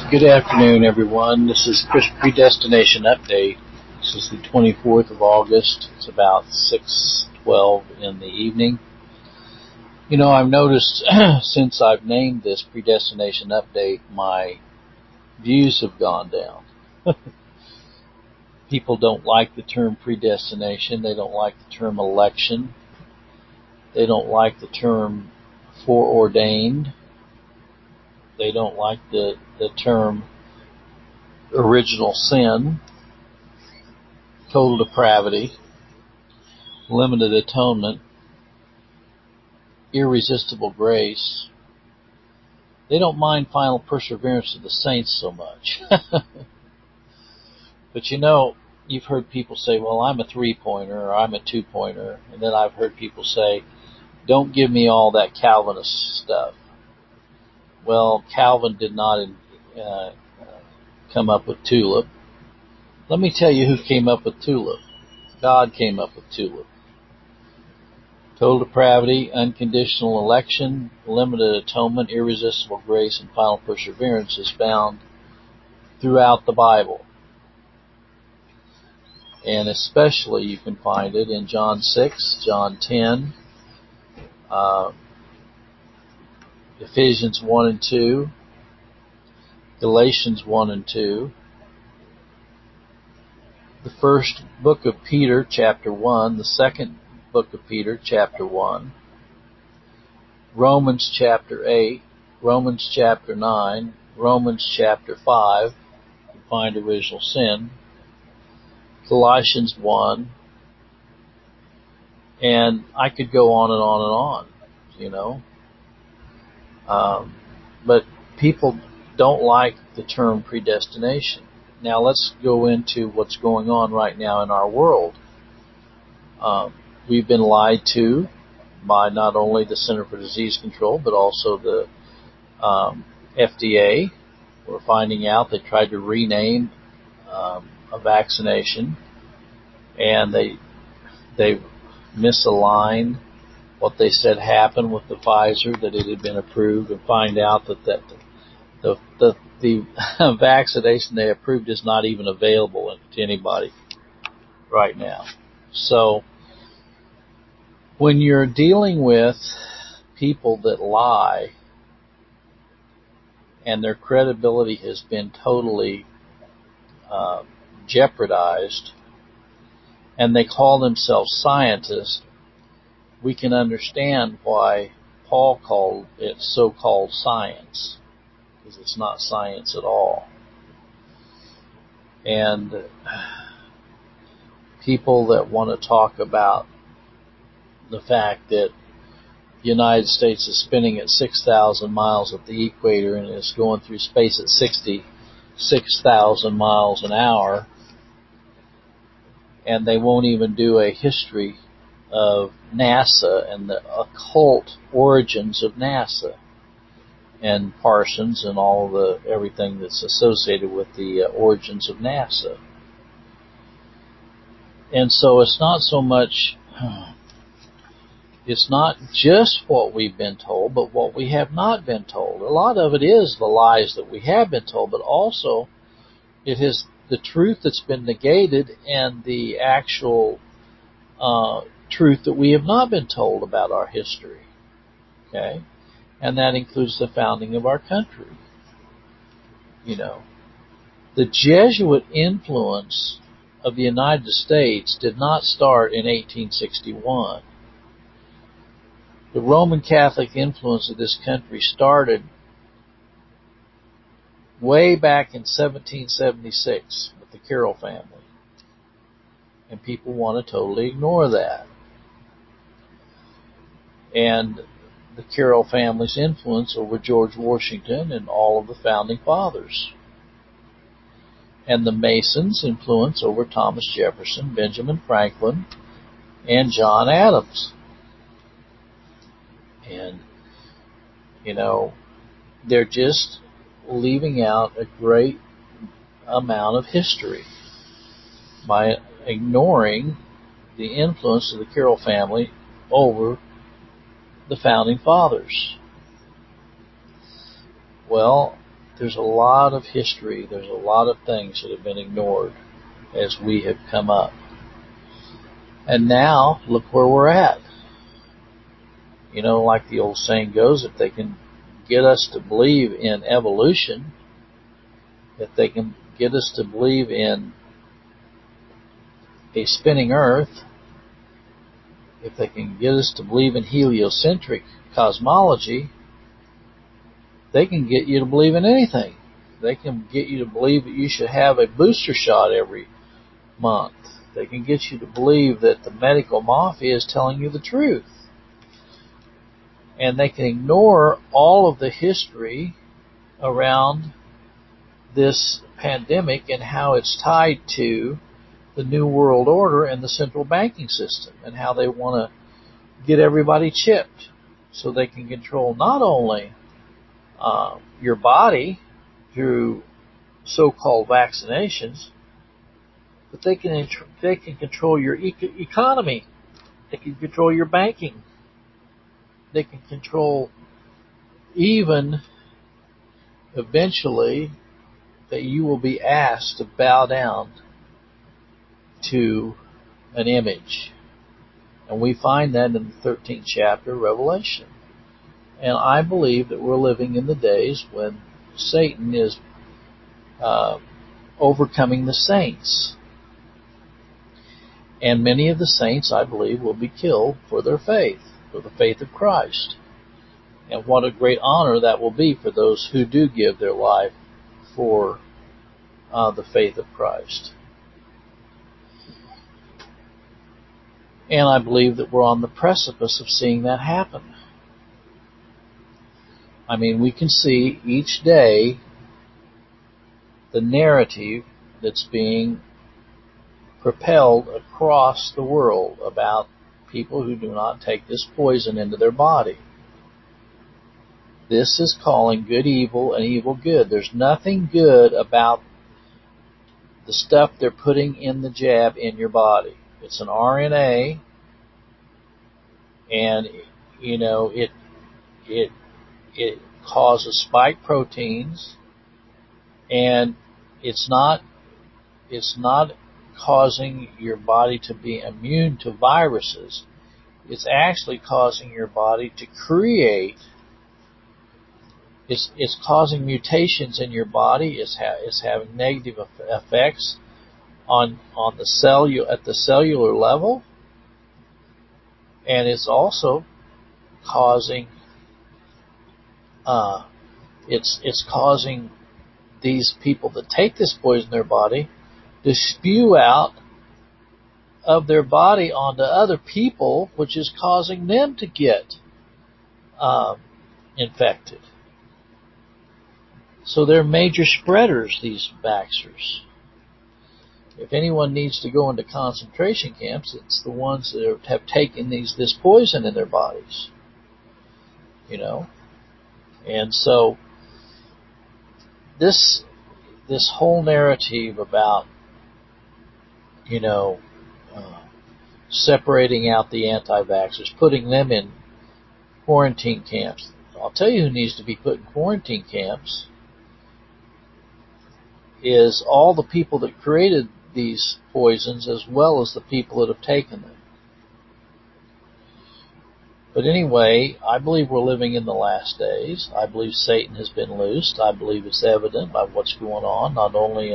Good afternoon, everyone. This is Predestination Update. This is the 24th of August. It's about 6:12 in the evening. You know, I've noticed since I've named this Predestination Update, my views have gone down. People don't like the term predestination. They don't like the term election. They don't like the term foreordained. They don't like the term original sin, total depravity, limited atonement, irresistible grace. They don't mind final perseverance of the saints so much. But you know, you've heard people say, well, I'm a three-pointer or I'm a two-pointer. And then I've heard people say, don't give me all that Calvinist stuff. Well, Calvin did not come up with TULIP. Let me tell you who came up with TULIP. God came up with TULIP. Total depravity, unconditional election, limited atonement, irresistible grace, and final perseverance is found throughout the Bible. And especially you can find it in John 6, John 10, Ephesians 1 and 2, Galatians 1 and 2, the first book of Peter, chapter 1, the second book of Peter, chapter 1, Romans chapter 8, Romans chapter 9, Romans chapter 5, you can find original sin, Colossians 1, and I could go on and on and on, you know. But people don't like the term predestination. Now let's go into what's going on right now in our world. We've been lied to by not only the Center for Disease Control, but also the FDA. We're finding out they tried to rename a vaccination, and they misaligned what they said happened with the Pfizer, that it had been approved, and find out that the vaccination they approved is not even available to anybody right now. So when you're dealing with people that lie and their credibility has been totally jeopardized, and they call themselves scientists, we can understand why Paul called it so-called science, because it's not science at all. And people that want to talk about the fact that the United States is spinning at 6,000 miles at the equator and is going through space at 66,000 miles an hour, and they won't even do a history of NASA and the occult origins of NASA and Parsons and all the everything that's associated with the origins of NASA. And so it's not so much, it's not just what we've been told, but what we have not been told. A lot of it is the lies that we have been told, but also it is the truth that's been negated and the actual truth that we have not been told about our history. Okay? And that includes the founding of our country. You know, the Jesuit influence of the United States did not start in 1861. The Roman Catholic influence of this country started way back in 1776 with the Carroll family. And people want to totally ignore that. And the Carroll family's influence over George Washington and all of the founding fathers. And the Masons' influence over Thomas Jefferson, Benjamin Franklin, and John Adams. And, you know, they're just leaving out a great amount of history by ignoring the influence of the Carroll family over the founding fathers. Well, there's a lot of history, there's a lot of things that have been ignored as we have come up. And now, look where we're at. You know, like the old saying goes, if they can get us to believe in evolution, if they can get us to believe in a spinning earth, if they can get us to believe in heliocentric cosmology, they can get you to believe in anything. They can get you to believe that you should have a booster shot every month. They can get you to believe that the medical mafia is telling you the truth. And they can ignore all of the history around this pandemic and how it's tied to the New World Order and the central banking system, and how they want to get everybody chipped so they can control not only your body through so-called vaccinations, but they can control your economy. They can control your banking. They can control even eventually that you will be asked to bow down to an image. And we find that in the 13th chapter of Revelation. And I believe that we're living in the days when Satan is overcoming the saints. And many of the saints, I believe, will be killed for their faith, for the faith of Christ. And what a great honor that will be for those who do give their life for the faith of Christ. And I believe that we're on the precipice of seeing that happen. I mean, we can see each day the narrative that's being propelled across the world about people who do not take this poison into their body. This is calling good evil and evil good. There's nothing good about the stuff they're putting in the jab in your body. It's an RNA, and you know it causes spike proteins, and it's not causing your body to be immune to viruses. It's actually causing your body to create. It's causing mutations in your body. It's having negative effects on the at the cellular level, and it's also causing it's causing these people that take this poison in their body to spew out of their body onto other people, which is causing them to get infected. So they're major spreaders, these vaxxers. If anyone needs to go into concentration camps, it's the ones that have taken this poison in their bodies. You know? And so this whole narrative about, you know, separating out the anti-vaxxers, putting them in quarantine camps. I'll tell you who needs to be put in quarantine camps is all the people that created these poisons as well as the people that have taken them. But anyway, I believe we're living in the last days. I believe Satan has been loosed. I believe it's evident by what's going on, not only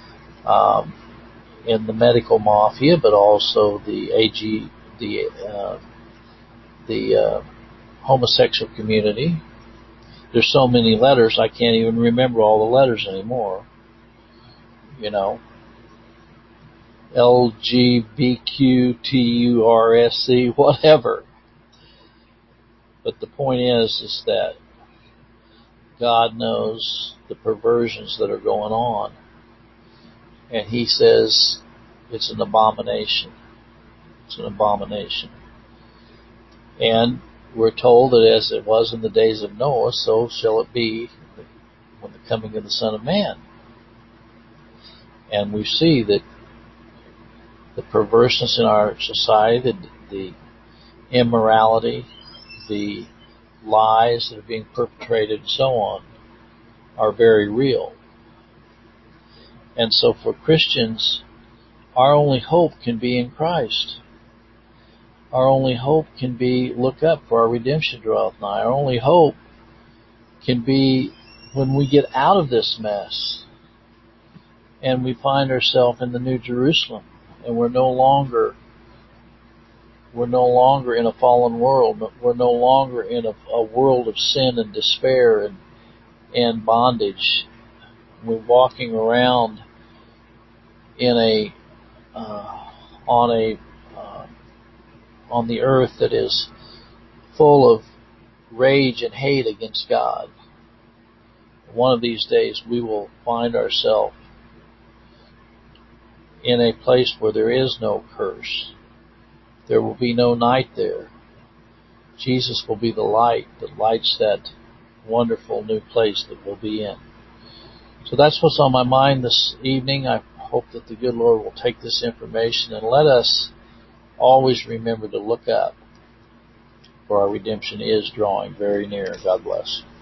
in the medical mafia, but also the homosexual community. There's so many letters, I can't even remember all the letters anymore. You know, LGBTQTURSC, whatever. But the point is that God knows the perversions that are going on. And He says it's an abomination. It's an abomination. And we're told that as it was in the days of Noah, so shall it be when the coming of the Son of Man. And we see that the perverseness in our society, the immorality, the lies that are being perpetrated, and so on, are very real. And so for Christians, our only hope can be in Christ. Our only hope can be, look up, for our redemption draweth nigh. Our only hope can be when we get out of this mess and we find ourselves in the New Jerusalem, and we're no longer in a fallen world. We're no longer in a world of sin and despair and bondage. We're walking around in on the earth that is full of rage and hate against God. One of these days we will find ourselves in a place where there is no curse. There will be no night there. Jesus will be the light that lights that wonderful new place that we'll be in. So that's what's on my mind this evening. I hope that the good Lord will take this information and let us always remember to look up, for our redemption is drawing very near. God bless.